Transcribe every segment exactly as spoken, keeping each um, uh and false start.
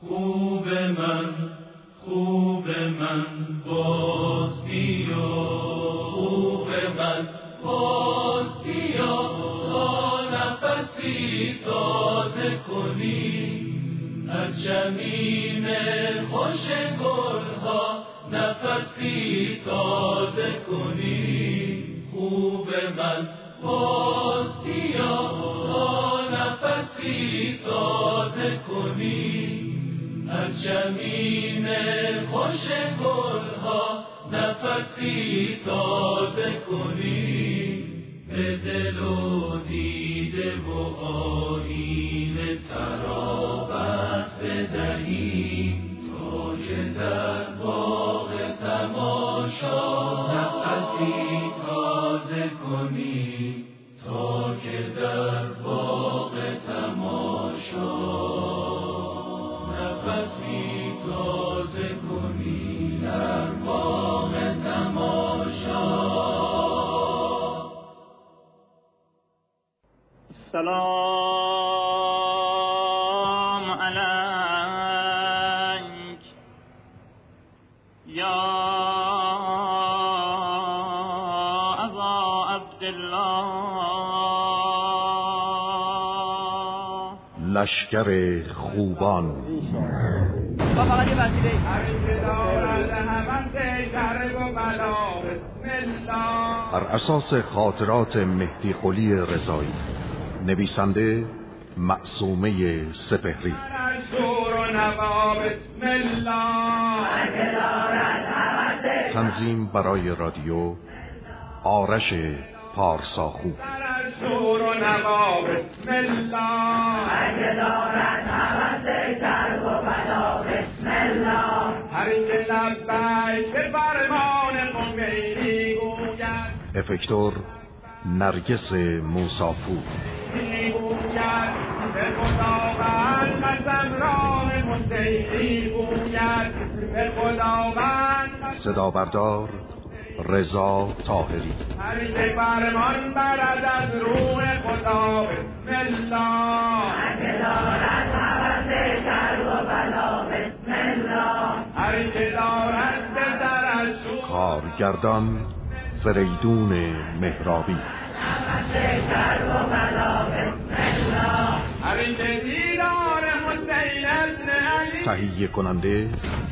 خوب من خوب من باز بیا، خوب من باز بیا، تا نفسی تازه کنی از جمیم خوش گلها، نفسی تازه کنی. خوب من باز بیا، تا نفسی تازه کنی از جمیم خوش گلها، نفسی تازه کنی. به دل و دیده و آیینه ترابت بدهی، تا که در باغ تماشا نفسی تازه کنی، تا که در باغ تماشا نفسی تازه کنی، در باغ تماشا. سلام علیک یا ابا عبدالله. لشکر خوبان بر اساس خاطرات مهدی قلی رضایی، نویسنده معصومه سپهری، تنظیم برای رادیو آرش پارساخو. افکتور نرگس موسافور. صدا بردار رضا طاهری. هر که فرمان برد از روح خدا، بسم الله. هر که دارد هوس شر و بلا، بسم الله. هر که دارد به سرش شور. کارگردان فریدون مهرابی. هوس شر و بلا، بسم الله. هر که دیدار حسین ابن علی. تهیه کننده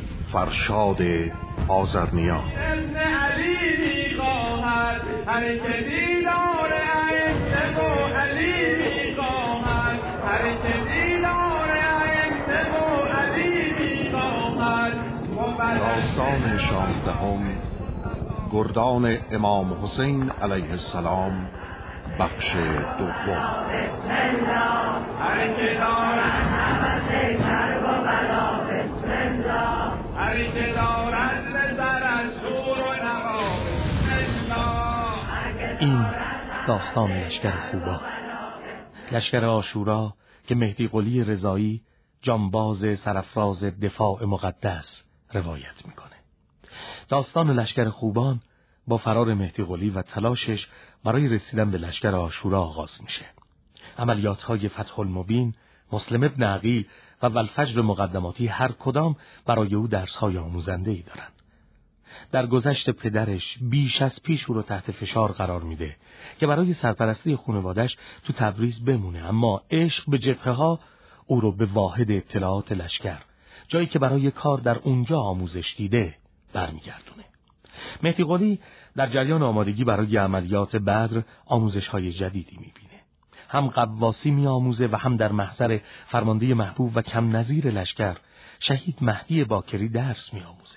فرشاد آذرنیا. ابن علی میخواهد، هر که دیدار ائمه و علی میخواهد، هر که دیدار ائمه و علی میخواهد. داستان شانزدهم، گردان امام حسین علیه السلام، بخش دوم. بسم الله. هر که دارد هوس شر و بلا، بسم الله. هر که دارد به سرش شور و نوا، بسم الله. این داستان لشکر خوبان، لشکر عاشورا که مهدی قلی رضایی، جانباز سرافراز دفاع مقدس، روایت میکنه. داستان لشکر خوبان با فرار مهدی قلی و تلاشش برای رسیدن به لشکر عاشورا آغاز میشه. عملیات‌های فتح المبین، مسلم ابن عقیل و والفجر مقدماتی هر کدام برای او درس‌های آموزنده‌ای دارند. در گذشت پدرش بیش از پیش او رو تحت فشار قرار میده که برای سرپرستی خانواده‌اش تو تبریز بمونه، اما عشق به جبهه‌ها او رو به واحد اطلاعات لشکر، جایی که برای کار در اونجا آموزش دیده، برمیگردونه. مهدی قلی در جریان آمادگی برای عملیات بدر آموزش‌های جدیدی میبینه. هم قواسی میآموزه و هم در محضر فرمانده محبوب و کم نظیر لشکر شهید مهدی باکری درس میآموزه.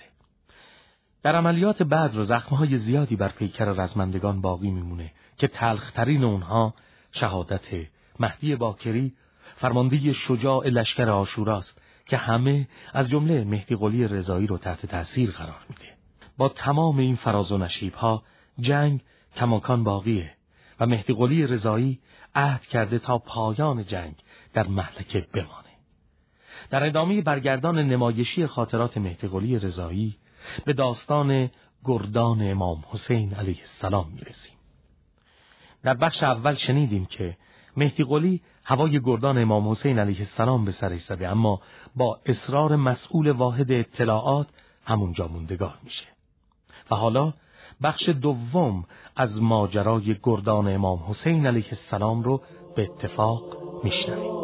در عملیات بدر زخم‌های زیادی بر پیکر رزمندگان باقی میمونه که تلخ‌ترین اونها شهادت مهدی باکری، فرمانده شجاع لشکر عاشوراست که همه از جمله مهدی قلی رضایی رو تحت تأثیر قرار میده. با تمام این فراز و نشیب‌ها جنگ کماکان باقیه و مهدی قلی رضایی عهد کرده تا پایان جنگ در مهلکه بمانه. در ادامه برگردان نمایشی خاطرات مهدی قلی رضایی به داستان گردان امام حسین علیه السلام میرسیم. در بخش اول شنیدیم که مهدی قلی هوای گردان امام حسین علیه السلام به سرش زده، اما با اصرار مسئول واحد اطلاعات همونجا موندگار میشه. و حالا بخش دوم از ماجرای گردان امام حسین علیه السلام رو به اتفاق میشنویم.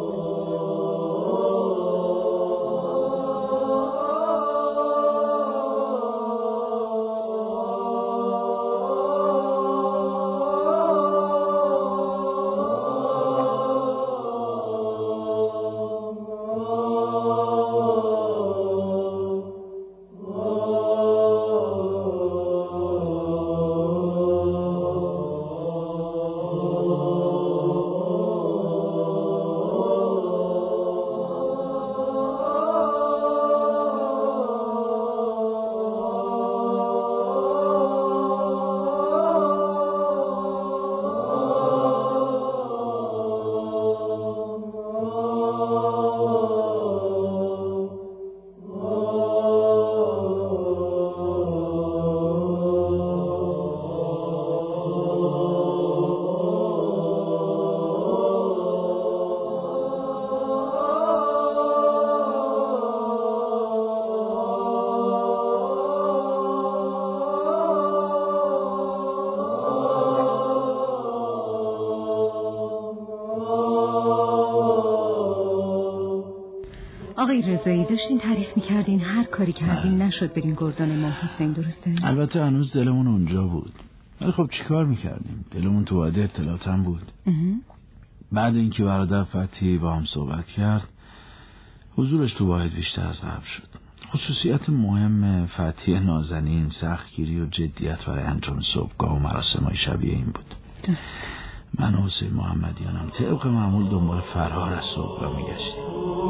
آقای رضایی داشتین تعریف میکردین هر کاری کردین نشد برین گردان امام حسین، درسته؟ البته هنوز دلمون اونجا بود، ولی خب چیکار میکردیم؟ دلمون تو وعده اطلاعات هم بود. بعد اینکه برادر فتحی با هم صحبت کرد، حضورش تو واحد بیشتر از قبل شد. خصوصیت مهم فتحی نازنین سختگیری و جدیت برای انجام صبحگاه و مراسم‌های شبیه این بود. درست. من و حسین محمدیانم طبق معمول دنبال فرار از صبحگاه میگشتیم.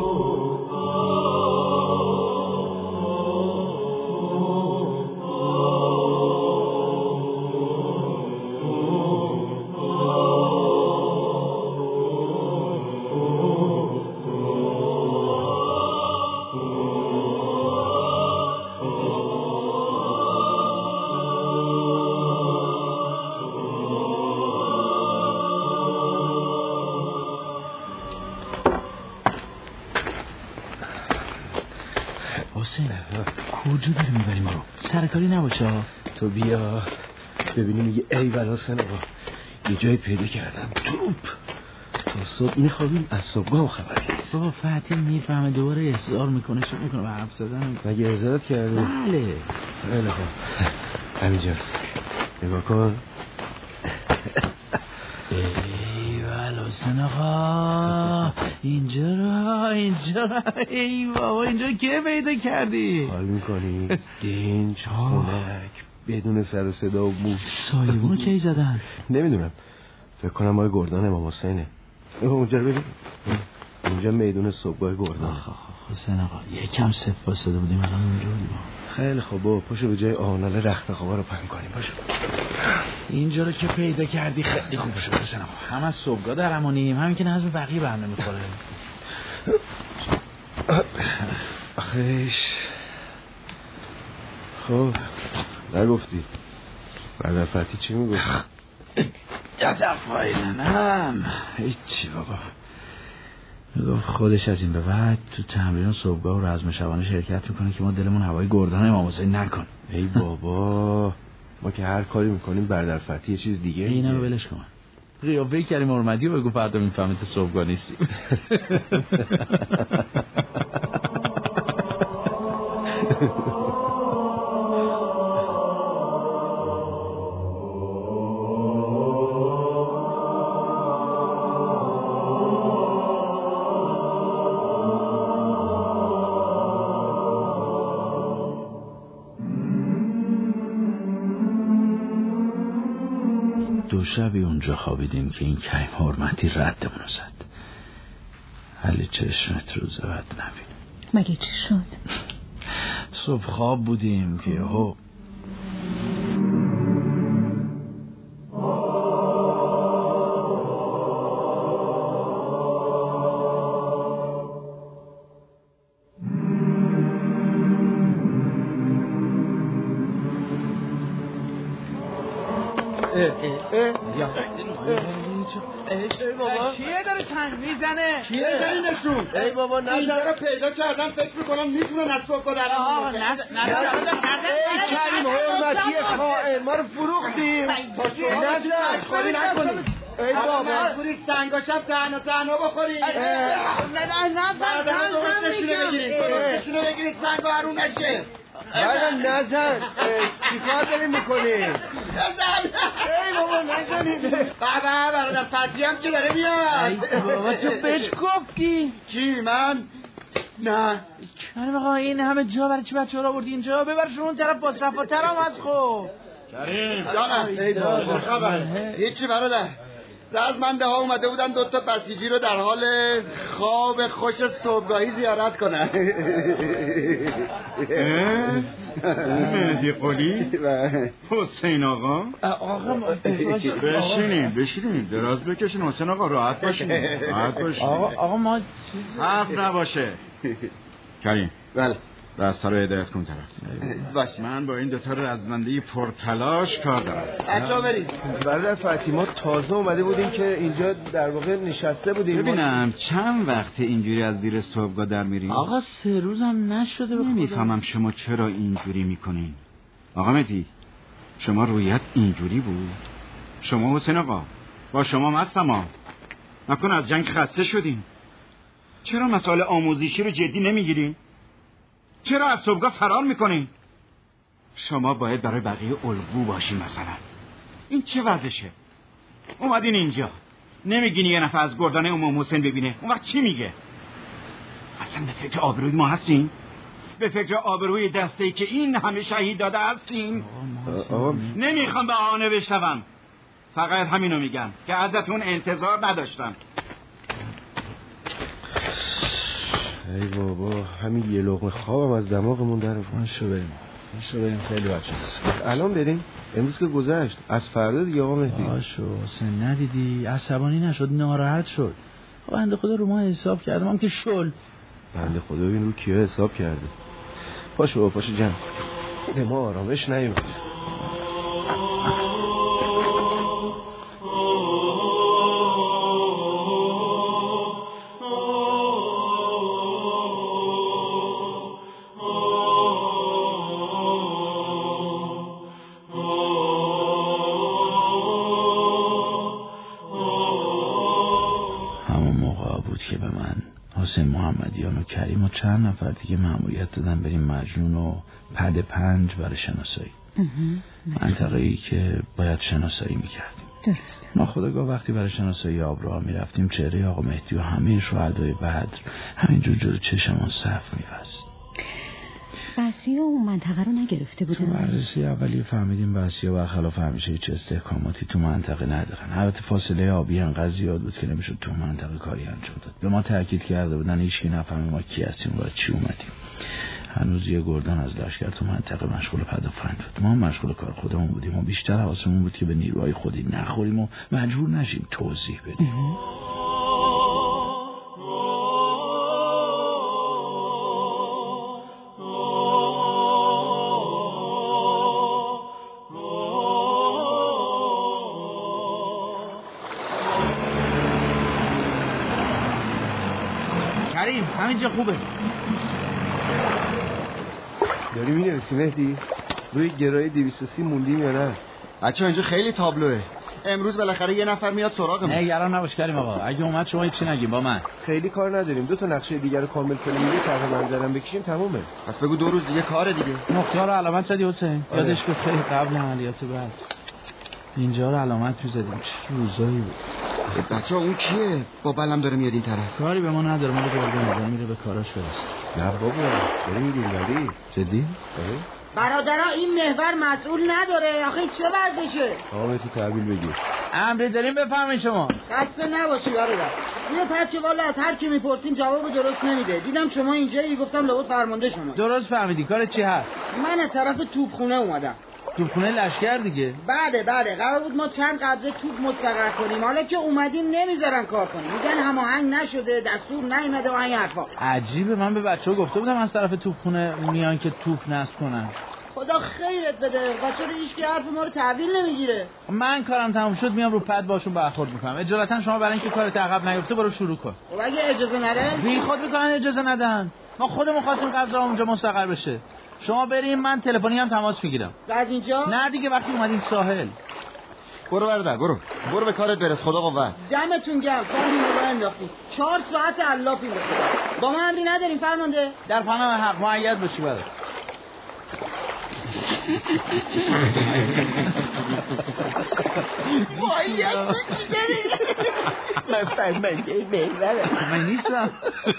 حسین کجا داری میبریم رو؟ سرکاری نباشه. تو بیا ببینیم. میگه ای بلا سن آقا یه جایی پیدا کردم توپ تا صبح میخوابیم از صبحگاه خبری. بابا فتحی میفهمه دوباره احضار میکنه شو میکنه به حرف زدن. مگه احضارت کردی؟ بله. خیلی خوب همینجاست نگاه کن. ای بلا حسین آقا اینجا را اینجا را ای بابا اینجا که پیدا کردی؟ حال میکنی؟ دینج خونک بدون سر و صدا و بو. سایبونو کی زدن؟ نمیدونم، فکر کنم مای گردان امام حسینه. اونجا رو ببین، اینجا میدون صبحگاه گردان. حسین آقا یکم صف واسده بودیم الان اونجا بودیم. خیلی خوب بابا پاشو به جای آنال رخت خوابا رو پهن کنیم. پاشو اینجا رو که پیدا کردی خیلی خوب شد حسین آقا. هم از صبحگاه درمونیم همین که نظم بقیه برنه میخوره. آخیش خب نگفتی برادر فتحی چی میگفت؟ یادم فایلنم هیچی بابا. میگفت خودش از این به بعد تو تمرین صبحگاه و رزم شبانه شرکت میکنه که ما دلمون هوای گردان امام حسین نکن. ای بابا ما که هر کاری میکنیم برادر فتحی یه چیز دیگه میگه. اینو ولش کن. قیافه کریم حرمتی و بگو فردا میفهمه تو صبحگاه نیستیم. دو شبی اونجا خوابیدیم که این کریم حرمتی ردمونو زد. حالی چشمت روز بعد نبینیم. مگه چی شد؟ صبح خواب بودیم که یهو ای بابا کیه داره چنگ میزنه؟ کیه زنینشون؟ ای بابا نزن. اینجا رو پیدا کردن فکر میکنم میتونن از صبح در آقا نزن نزن نزن ای کریم حرمتی خائن ما رو فروختیم. نزن خواهی نکنی. ای بابا مجبوری سنگا شب تنها تنها بخوری. نه نه نه بعد هم درستشونه بگیرید درستشونه بگیرید سنگا حروم نشه. بایدن نزن. چی کار داریم میکنیم؟ نزن ای بابا نزنید. بابا برادر فتی هم که داره میاد. ای بابا تو بهش گفتی؟ چی من؟ نه کریم آقا این همه جا برای چی بچه ها رو بردی اینجا؟ ببرشون اون طرف با صفاتر هم از خب. کریم جانم. ای بابا خبر هیچی برادر. رزمنده ها اومده بودن دوتا بسیجی رو در حال خواب خوش صبحگاهی زیارت کنن. مهدی قلی؟ حسین آقا؟ آقا بشینید بشینید دراز بکشین حسین آقا راحت باشین راحت باشین. آقا آقا ما حرف نباشه. کریم بله دستا رو هدایت کن طرف. باشه من با این دوتا رزمنده پرتلاش کار دارم. بچه‌ها برید. برادر فتی ما تازه اومده بودیم که اینجا در واقع نشسته بودیم. ببینم چند وقت اینجوری از زیر صبحگاه در میرین؟ آقا سه روزم نشده. به نمیفهمم شما چرا اینجوری میکنین. آقا مهدی شما رویت اینجوری بود؟ شما حسین آقا با شما مستم ها نکن از جنگ خسته شدین. چرا مسائل آموزشی رو جدی نمیگیرین؟ چرا از صبحگاه فرار میکنین؟ شما باید برای بقیه الگو باشین. مثلا این چه وضعشه؟ اومدین اینجا نمیگین یه نفر از گردان امام حسین ببینه اون وقت چی میگه؟ اصلا به فکر آبروی ما هستین؟ به فکر آبروی دسته‌ای که این همه شهید داده هستین؟ نمیخوام به آنه بشنوم. فقط همینو میگم که ازتون انتظار نداشتم. ای بابا همین یه لقمه خوابم از دماغمون در اومد. شو بریم شو بریم خیلی بچه الان بریم. امروز که گذشت از فردا دیگه آقا مهدی. آشو حسین ندیدی عصبانی نشد ناراحت شد. بنده خدا رو ما حساب کردم هم که شل. بنده خدا ببین رو کیه حساب کرده. پاشو بابا پاشو جمع به ما آرامش نیومده. که به من حسین محمدیان و کریم و چند نفر دیگه مأموریت دادن بریم مجنون و پد پنج برای شناسایی. منطقه‌ای که باید شناسایی میکردیم. درست. ناخودآگاه وقتی برای شناسایی آبراها میرفتیم چهره آقا مهدی و همه شهدای بدر همینجور جلو چشمون صف می‌بست. بسیار اون منطقه رو نگرفته بودن. تو بررسی اولی فهمیدیم بسیار برخلاف همیشه هیچ استحکاماتی تو منطقه ندارن. البته فاصله آبی انقدر زیاد بود که نمیشد تو منطقه کاری انجام داد. به ما تاکید کرده بودن هیچ کی نفهمه ما کی هستیم و چی اومدیم. هنوز یه گردان از لشکر تو منطقه مشغول پدافند بود. ما مشغول کار خودمون بودیم و بیشتر حواسمون بود که به نیروهای خودی نخوریم و مجبور نشیم توضیح بدیم. کریم همینجا خوبه. داری می‌نویسی مهدی؟ روی گرای دویست و سی موندیم یا نه؟ بچه اینجا خیلی تابلوه. امروز بالاخره یه نفر میاد سراغمون. نگران نباش کریم آقا، اگه اومد شما هیچ چی نگیم با من. خیلی کار نداریم، دو تا نقشه دیگر رو کامل کنیم یه طرح منظرم بکشیم تمومه. پس بگو دو روز دیگه کار دیگه. نقطه رو علامت زدی حسین؟ یادش که خیلی قبل عملیات بعد اینجا رو علامت می‌زدیم. چه روزایی بود. بچه اون کیه؟ با بلم داره میاد این طرف. کاری به ما نداره، ما رو قربون میره به کاراش برسه. نه بابا داری میگی ولی جدی؟ برادرها این محور مسئول نداره. آخه چه وضعشه؟ آقا تو تحویل بگیر. امری داریم بفهمین شما. خسته نباشی برادر. یه پچه والا از هر کی میپرسیم جواب درست نمیده. دیدم شما اینجایی، گفتم لابد فرمانده شما. درست فهمیدی. کار چی هست؟ من از طرف توپخونه اومدم. توپخونه لشکر دیگه؟ بله بله، قرار بود ما چند قبضه توپ مستقر کنیم. حالا که اومدیم نمیذارن کار کنیم. میگن هماهنگ نشده، دستور نیومده و این حرفا. عجیبه. من به بچه‌ها گفته بودم از طرف توپخونه میان که توپ نصب کنن. خدا خیرت بده. بچه رو هیچ کی حرف ما رو تحویل نمیگیره. من کارم تموم شد میام رو پد باشون برخورد میکنم. اجالتا شما برای اینکه کارت عقب نیفته برو شروع کن. خب اگه اجازه نره؟ بی خود میکنن اجازه ندن. ما خودمون خواستیم قبضا اونجا مستقر بشه. شما بریم من تلفنی هم تماس میگیرم. بعد اینجا؟ نه دیگه وقتی اومدیم ساحل. برو برادر برو. برو به کارت برس. خدا قوت. دمتون گرم. فرمون رو انداختیم. چهار ساعت علافی بخدا. با ما امری نداریم فرمانده. در پناه حق مؤید باشی برادر. مؤید باشی بریم. من فرمانده محورم. من نیستم.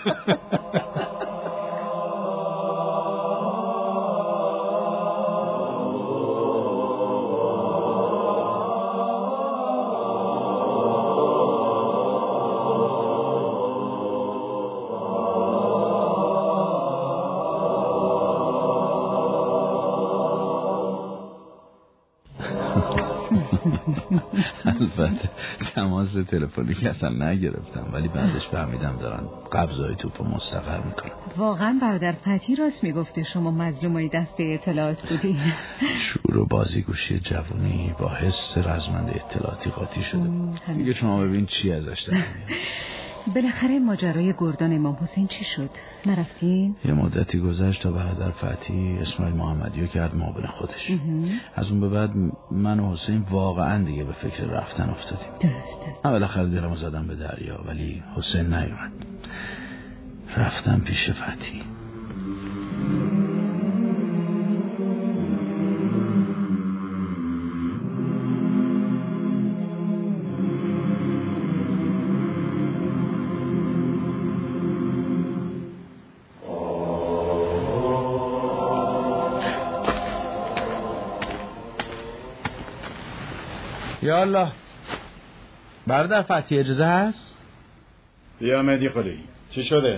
البته تماس تلفنی که اصلا نگرفتم، ولی بعدش فهمیدم دارن قبضای توپو مستقر میکنن. واقعا برادر فتی راست میگفته شما مظلومای دسته اطلاعات بودین. شور و بازیگوشی جوونی با حس رزمنده اطلاعاتی قاطی شده بود. دیگه شما ببین چی ازش در میاد. بالاخره ماجرای گردان امام حسین چی شد؟ نرفتین؟ یه مدتی گذشت تا برادر فتی اسماعیل محمدیو کرد مابن خودش. از اون به بعد من و حسین واقعا دیگه به فکر رفتن افتادیم. درسته. من بالاخره دلمو زدم به دریا، ولی حسین نیومد. رفتم پیش فتی. یا الله. برادر فتی اجازه هست؟ بیا مهدی قلی. چی شده؟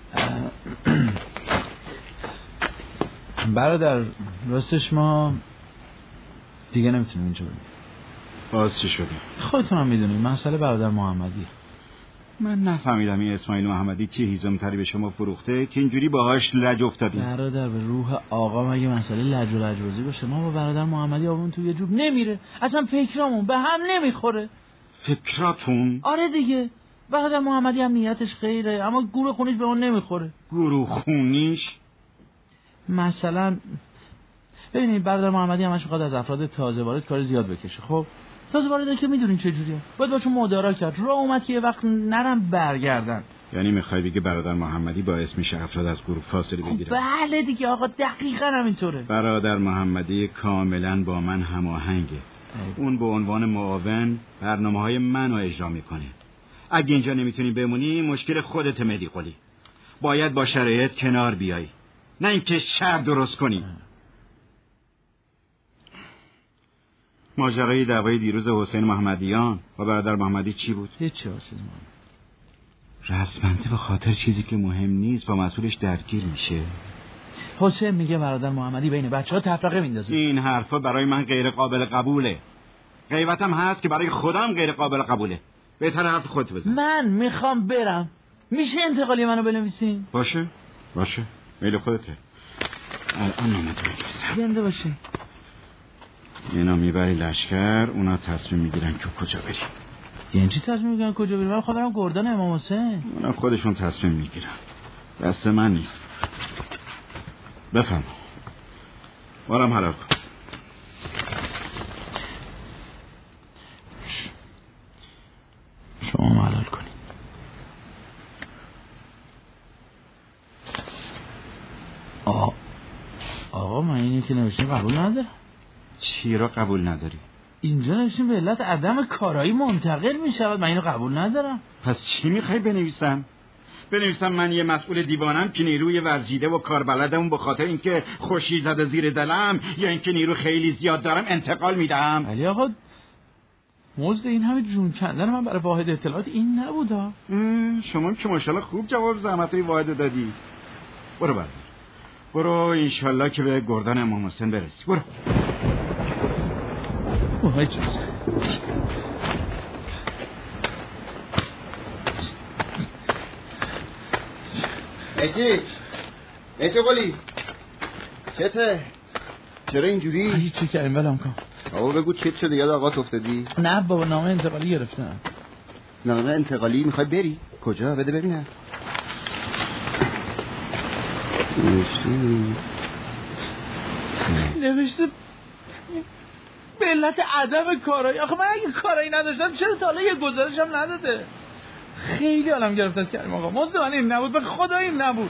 برادر راستش ما دیگه نمیتونیم اینجا بریم. باز چی شده؟ خودتونم میدونید مسئله برادر محمدی. من نفهمیدم این اسماعیل محمدی چه هیزمتری به شما فروخته که اینجوری باهاش لج افتادین. برادر به روح آقا مگه مسئله لج و لجبازی باشه؟ ما با برادر محمدی آبون تو یه جوب نمیره. اصلا فکرامون به هم نمیخوره. فکراتون؟ آره دیگه. برادر محمدی هم نیتش خیره اما گور خونیش به اون نمیخوره. گور خونیش؟ مثلا ببینید برادر محمدی همش میخواد از افراد تازه وارد کار زیاد بکشه. خب تازه وارده که میدونین چه جوریه. باید باشون مدارا کرد. راه اومد که یه وقت نرم برگردن. یعنی میخوای بگی برادر محمدی باعث میشه افراد از گروه فاصله بگیرن؟ بله دیگه آقا دقیقاً همینطوره. برادر محمدی کاملا با من هماهنگه. اون به عنوان معاون برنامه‌های منو اجرا میکنه. اگه اینجا نمیتونی بمونی مشکل خودت مهدی قلی. باید با شرایط کنار بیای، نه اینکه شر درست کنی. ماجرای دعوای دیروز حسین محمدیان و برادر محمدی چی بود؟ هیچی آسیز ما رسمنده به خاطر چیزی که مهم نیست با مسئولش درگیر میشه. حسین میگه برادر محمدی بین بچه ها تفرقه میندازه. این حرفا برای من غیر قابل قبوله. غیبتم هست که برای خودم غیر قابل قبوله. بهتر حرف خودت بزن. من میخوام برم. میشه انتقالی منو بنویسین؟ باشه باشه میل خودته. الان نامه تو بگیرم. زنده باشی. اینا میبری لشکر، اونا تصمیم میگیرن که کجا بری. یعنی چی تصمیم میگیرن کجا بری؟ من خودم گردان امام حسین. اونا خودشون تصمیم میگیرن، دست من نیست. بفهم بارم حلال کن. شما حلال کنی. آقا آقا من اینی که نوشتیم قبول ندارم. چی رو قبول نداری؟ اینجا نوشتیم به علت عدم کارایی منتقل می شود. من اینو قبول ندارم. پس چی میخوای بنویسم؟ بنویسم من یه مسئول دیوانم که نیروی ورزیده و کاربلدم به خاطر اینکه خوشی زده زیر دلم یا اینکه نیرو خیلی زیاد دارم انتقال میدم؟ ولی آقا مزد این همه جون کندن من برای واحد اطلاعات این نبودا. شما که ماشاءالله خوب جواب زحمتای واحد دادی. برو برو برو انشالله که به گردان امام حسین برسی. برو. اوه چیز مهدی مهدی قلی چته؟ چرا اینجوری؟ هیچ چی کردیم ولم کن. آقا بگو چه شده یاد آقا افتادی؟ نه بابا نامه انتقالی گرفتم. نامه انتقالی میخوای بری؟ کجا؟ بده ببینم. نوشته به علت عدم کارایی. آخه من اگه کارایی نداشتم چرا تا حالا یه گزارش هم نداده؟ خیلی حالم گرفت از کریم آقا. مزدوان این نبود، به خدا این نبود.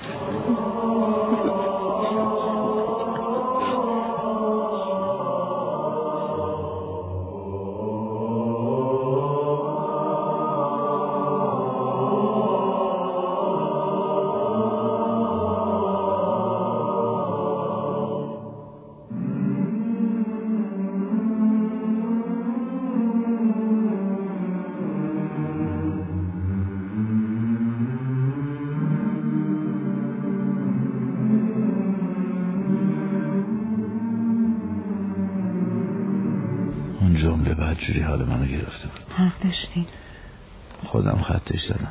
جمله بدجوری حال منو گرفته بود. حق داشتین. خودم خطش زدم،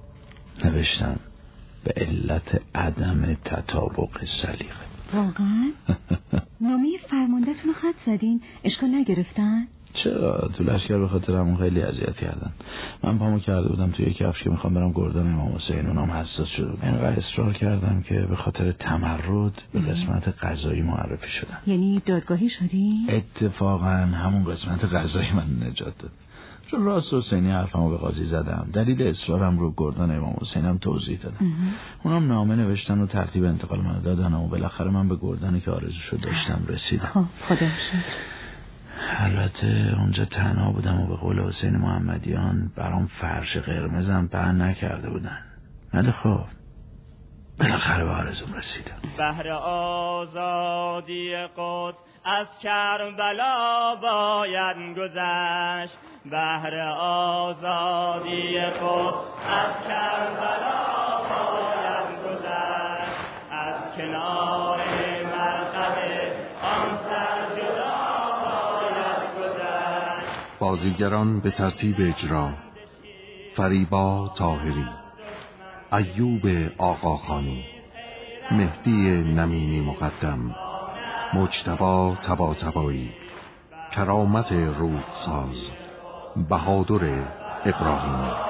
نوشتم به علت عدم تطابق سلیقه. واقعا؟ نامه فرمانده‌تون رو خط زدین؟ اشکال نگرفتن؟ چرا؟ تو لشکر به خاطر همون خیلی اذیت کردن. من پامو کرده بودم توی کفش که میخوام برم گردان امام حسین، اونام حساس شده بود. اینقدر اصرار کردم که به خاطر تمرد به قسمت قضایی معرفی شدم. یعنی دادگاهی شدی؟ اتفاقا همون قسمت قضایی من نجات داد. چون راست حسینی حرفمو به قاضی زدم، دلیل اصرارم رو گردان امام حسینم توضیح دادم. اونام نامه نوشتن و ترتیب انتقال منو دادن و بالاخره من به گردانی که آرزوشو داشتم رسیدم. خب خدا شکر. البته اونجا تنها بودم و به قول حسین محمدیان برام فرش قرمزم پهن نکرده بودن. ولی خب بالاخره به آرزوم رسیدم. بهر آزادی قدس از کربلا باید گذشت. بهر آزادی قدس از کربلا باید گذشت. از کنار مرقد آن سر جدا باید گذشت. بازیگران به ترتیب اجرا: فریبا طاهری، ایوب آقاخانی، مهدی نمینی مقدم، مجتبی طباطبایی، کرامت رودساز، بهادر ابراهیمی.